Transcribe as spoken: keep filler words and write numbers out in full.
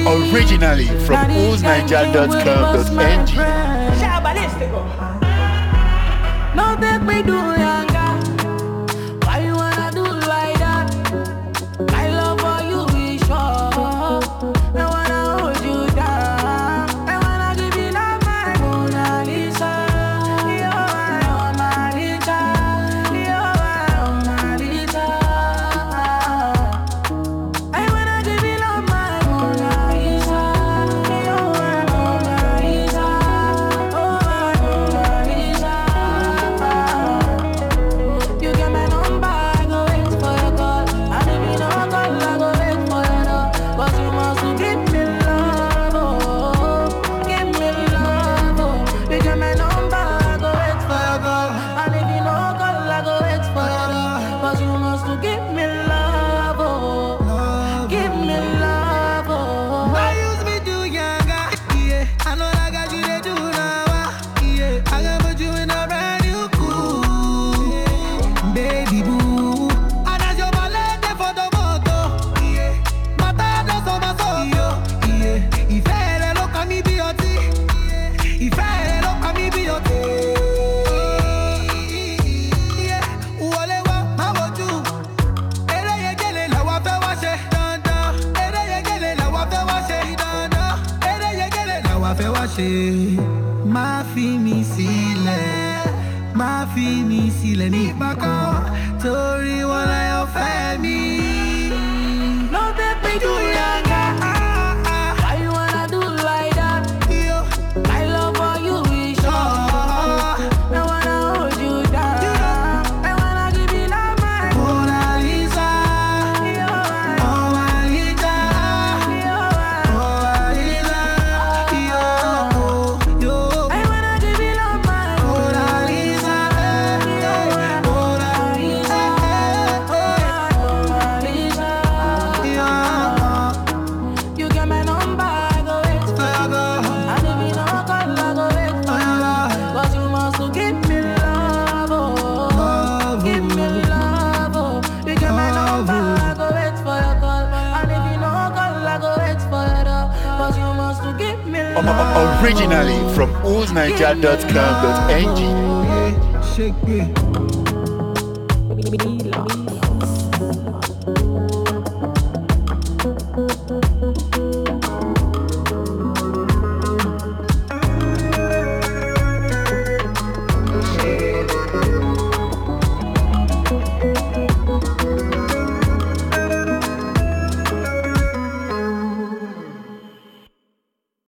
Originally from oz niger dot com dot n g. No take me do younger. Why you wanna do like that? My love for you is sure. I wanna hold you down. I wanna give you love, my Mona Lisa. You're my Mona Lisa. You're my Mona Lisa. I wanna give you love, my Mona Lisa. You're my Mona Lisa. Oh, my Mona Lisa. You get my number, I go wait for your call. And if you don't call, I go wait for your door. But you must give me love, oh, give me love, oh. You get my number, I go wait for your call. And if you don't call, I go wait for your door. But you must give me love, oh, give me love, oh. I used me do younger, yeah. I know I got you they do now, ah, yeah. I can put you in a brand new cool, baby boo. And as your ballet dey for the moto, yeah. Mata does on my soul, yeah. Ìfẹ́ rẹ ló kàn mí bí ọtí, ìfẹ́ rẹ ló kàn mí bí ọtí. Yeah. Wọlé wá, má wojú. Eré yegele làwa fẹ́ wá ṣe dandan. Eré yegele làwa fẹ́ wá ṣe dandan. Eré yegele làwa fẹ́ wá ṣe. Má fi mi sílẹ̀, má fi mi sílẹ̀ nígbà kan. Torí wọn láyọ̀ fẹ́ mi. No take me do younger. Why you wanna do like that? Yo, My love for you is sure. I wanna hold you down. I wanna give you love, my Mona Lisa, You're my Mona Lisa, You're my Mona Lisa, yo, yo. I wanna give you love, my Mona Lisa, Mona Lisa, Mona Lisa. yeah. You get my number, I go wait for you. And if you don't call, I go wait for you. But you must give me love, oh, give me love, oh. You get my number, I go wait for your call. And if you don't call, I go wait for your door. But you must give me love. Originally from oz niger dot com dot n g. Shake it.